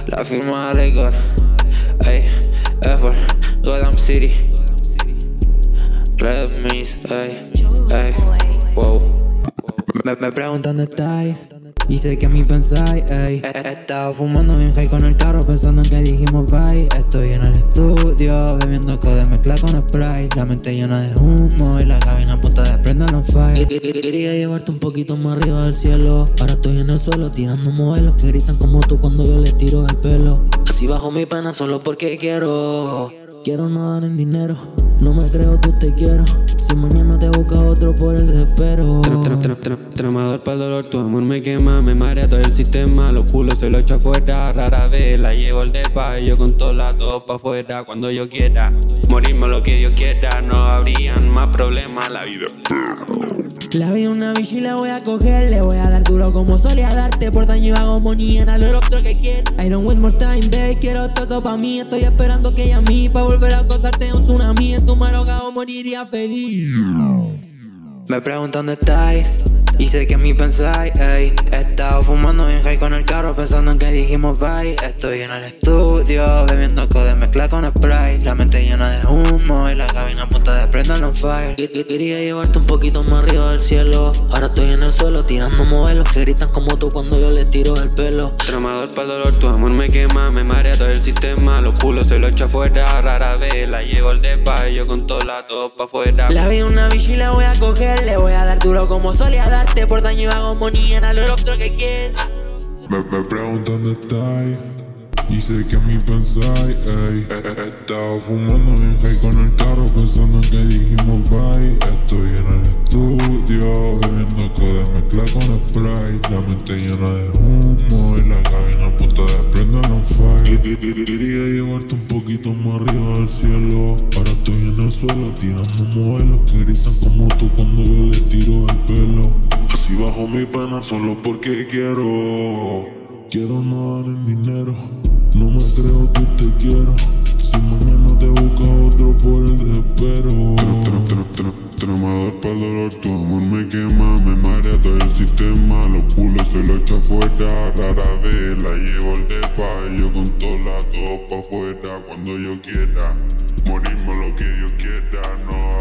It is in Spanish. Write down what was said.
La firma de God, ey, effort, Gotham City, Red Miss, ey, wow. Me preguntan dónde estáis y sé que a mí pensáis, ey. He estado fumando bien high con el carro pensando en que dijimos bye. Estoy en el estudio bebiendo code mezcla con spray. La mente llena de humo y la cabina a punto de prender on fire. Quería llevarte un poquito más arriba del cielo. Ahora estoy en el suelo tirando modelos que gritan como tú cuando yo les tiro el pelo. Así bajo mi pena solo porque quiero. Quiero no dar en dinero. No me creo que te quiero. Si mañana te busca otro por el desespero. Tramador para el dolor, tu amor me quema. Me marea todo el sistema, los culos se lo echo afuera. Rara vez la llevo el depa y yo con todos las dos pa' afuera. Cuando yo quiera, morirme lo que Dios quiera. No habrían más problemas, la vida. La vi una bicha y la voy a coger. Le voy a dar duro como solía darte. Por daño hago money en el otro que quiere. I don't waste more time, babe. Quiero todo pa' mí. Estoy esperando que ella a mí pa' volver a acosarte un tsunami. En tu mar ahogado moriría feliz. Me preguntan dónde estáis y sé que a mí pensáis, ey. He estado fumando bien high con el carro pensando en que dijimos bye. Estoy en el estudio bebiendo code mezcla con spray. La mente llena de humo y la cabina a punto de prender on fire. Quería llevarte un poquito más arriba del cielo. Ahora estoy en el suelo tirando modelos que gritan como tú cuando yo les tiro el pelo. Tramador para el dolor, tu amor me quema. Me marea todo el sistema, los culos se lo echo afuera. Rara vez la llevo el depa y yo con todas las dos pa' afuera. La vi una bicha y la voy a coger. Le voy a dar duro como solía darte. Por daño hago money en el otro que quiere. Me preguntan dónde estáis y sé que a mí pensáis, ey. He estado fumando bien high con el carro pensando en que dijimos bye. Estoy en el estudio bebiendo code mezcla con spray. La mente llena de humo y la cabina a punto de prender on fire. Quería llevarte un poquito más arriba del cielo. Ahora estoy en el suelo tirando modelos que gritan como tú cuando yo les tiro el pelo. Así bajo mi pena solo porque quiero. Quiero no dar en dinero. No me creo que te quiero. Si mañana te busca otro por el desespero. Tramador para el dolor, tu amor me quema. Me marea todo el sistema, los culos se lo echo afuera. Rara vez la llevo el depa y yo con todas las dos pa' afuera. Cuando yo quiera, morirme lo que yo quiera, no